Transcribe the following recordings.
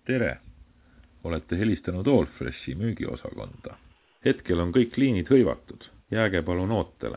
Tere! Olete helistanud Allfreshi müügiosakonda. Hetkel on kõik liinid hõivatud. Jääge palun ootele.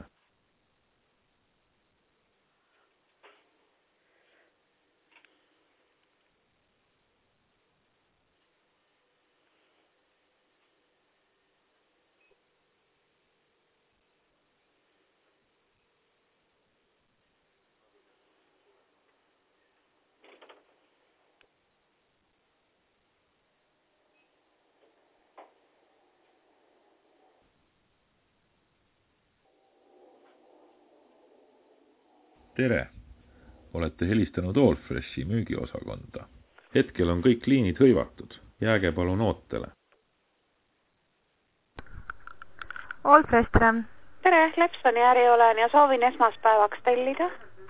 Tere! Olete helistanud Allfreshi müügiosakonda. Hetkel on kõik liinid hõivatud. Jääge palun ootele. Allfresh, tere! Tere, Lepsoni äri olen ja soovin esmaspäevaks tellida.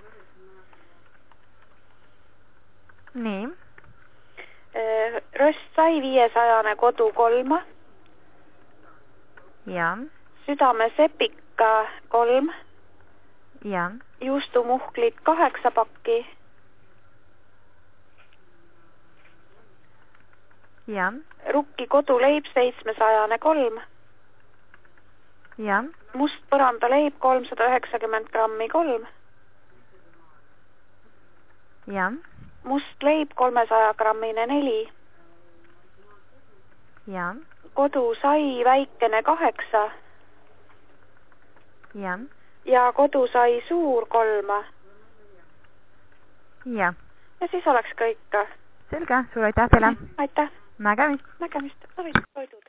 Nii. Röstsai 500 kodu 3. Ja. Südame sepika 3. Ja. Juustumuhklid 8 pakki. Ja. Rukki koduleib 700 3. Ja. Must põrandaleib 390 grammi 3. Ja. Must leib 300 grammine 4. Ja. Kodusai väikene 8. Ja. Ja kodusai suur 3. Ja. Ja siis oleks kõik. Selge, suur aitäh teile. Aitäh. Nägemist. Nägemist. Toidud.